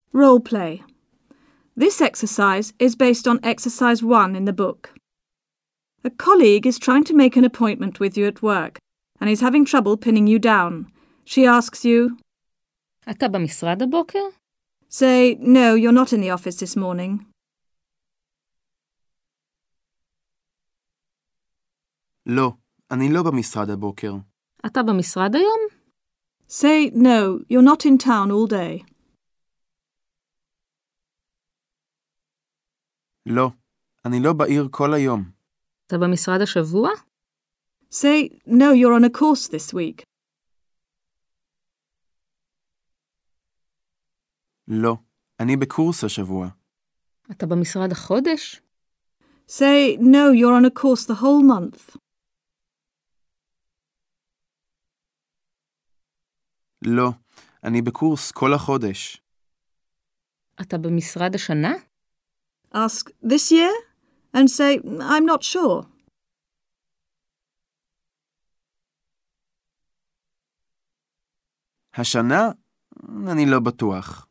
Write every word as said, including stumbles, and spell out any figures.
Role play. This exercise is based on exercise one in the book. A colleague is trying to make an appointment with you at work and is having trouble pinning you down. She asks you, אתה במשרד הבוקר? Say, no, you're not in the office this morning. לא, אני לא במשרד הבוקר. אתה במשרד היום? Say, no, you're not in town all day. לא, אני לא בעיר כל היום. אתה במשרד השבוע? Say, no, you're on a course this week. לא, אני בקורס השבוע. אתה במשרד החודש? Say, no, you're on a course the whole month. לא, אני בקורס כל החודש. אתה במשרד השנה? Ask, this year? And say, I'm not sure. השנה? אני לא בטוח.